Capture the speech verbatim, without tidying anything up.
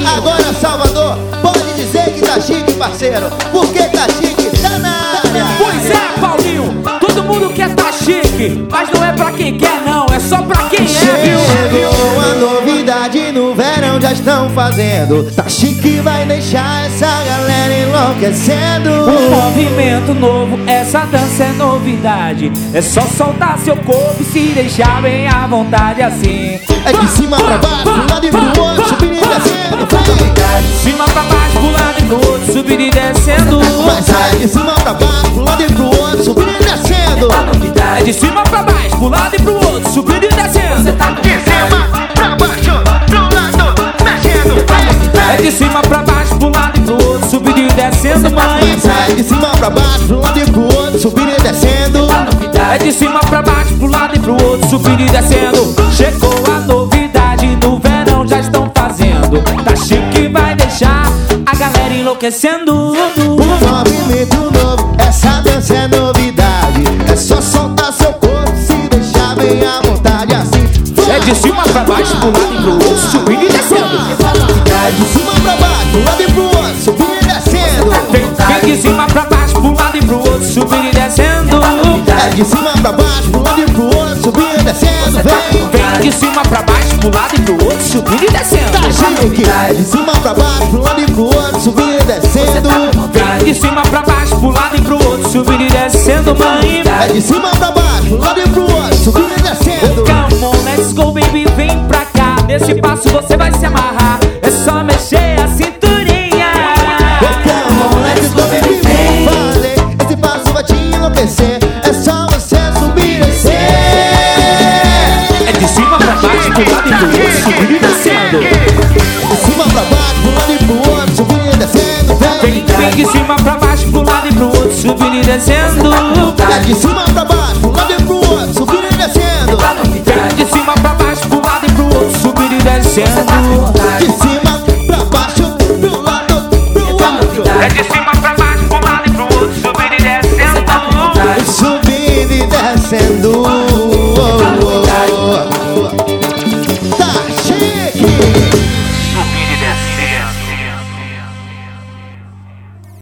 Agora Salvador, pode dizer que tá chique, parceiro, porque tá chique, tá na área. Pois é, Paulinho, todo mundo quer tá chique, mas não é pra quem quer não, é só pra quem é, viu? Chegou a novidade no verão, já estão fazendo. Tá chique, vai deixar essa galera enlouquecendo. Um movimento novo, essa dança é novidade. É só soltar seu corpo e se deixar bem à vontade assim. É de cima pra baixo, pro lado e pro outro, subindo e descendo. É de cima pra baixo, pro lado e pro outro, subindo e descendo. Mas é de cima pra baixo, pro lado e pro outro, subindo e descendo. É de cima pra baixo, pro lado e pro outro, subindo e descendo. De cima pra baixo, pro lado, mexendo. É de cima pra baixo, pro lado e pro outro, subindo e descendo, mãe. É de cima pra baixo, pro lado e pro outro, subindo e descendo. É de cima pra baixo, pro lado e pro outro, subindo e descendo. Chegou a novidade, no verão já estão fazendo. Tá chique, vai deixar a galera enlouquecendo. Um movimento novo, essa dança é novidade. É só soltar seu corpo, se deixar bem à vontade assim. É de cima pra baixo, pro lado e pro outro, subindo e descendo. É de cima pra baixo, pro lado e pro outro, subindo e descendo. Vem, vem de cima pra baixo, pro lado e pro outro, subindo e descendo. É de cima pra baixo, pro lado e pro outro, subindo e descendo. Vem, vem de cima pra baixo, pro lado e pro outro, subindo e descendo. Tá chique. É de cima pra baixo, pro lado e pro outro, subindo e descendo. Vem de cima pra baixo, pro lado e pro outro, subindo e descendo, mãe. É de cima pra baixo, pro lado e pro outro, subindo e descendo. Come on, let's go, baby, vem pra cá. Nesse passo você vai se amarrar. É só mexer a cinturinha. Come on, let's go, baby, vem. Falei, esse passo vai te enlouquecer. É só você subir e descer. É de cima pra baixo, pro lado e pro outro, subindo e descendo. De cima pra baixo, pro lado e pro outro, subindo e descendo. Vem, vem de cima pra baixo, pro lado e pro outro, subindo e descendo. É de cima pra baixo.